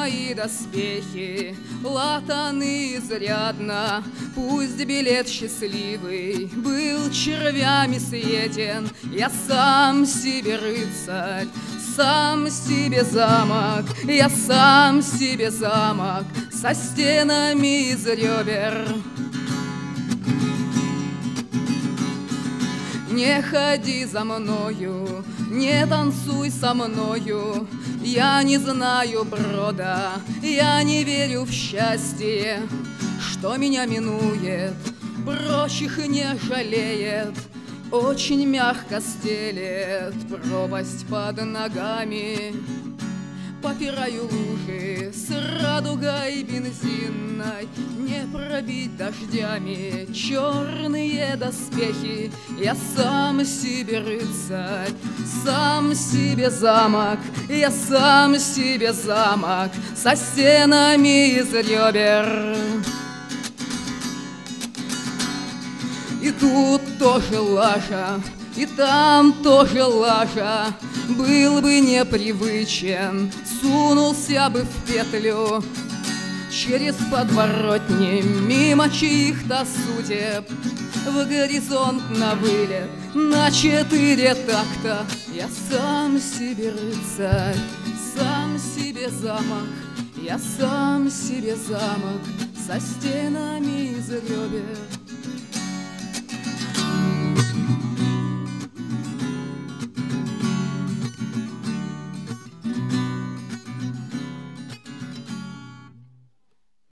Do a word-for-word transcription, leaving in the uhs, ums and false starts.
мои доспехи латаны изрядно. Пусть билет счастливый был червями съеден, я сам себе рыцарь, сам себе замок, я сам себе замок со стенами из ребер. Не ходи за мною, не танцуй со мною, я не знаю брода, я не верю в счастье, что меня минует, прочих не жалеет. Очень мягко стелет пропасть под ногами. Попираю лужи с радугой бензинной, не пробить дождями черные доспехи. Я сам себе рыцарь, сам себе замок, я сам себе замок со стенами из ребер. И тут тоже лажа, и там тоже лажа. Был бы непривычен, сунулся бы в петлю через подворотни, мимо чьих-то судеб, в горизонт на вылет, на четыре такта. Я сам себе рыцарь, сам себе замок, я сам себе замок со стенами из ребер.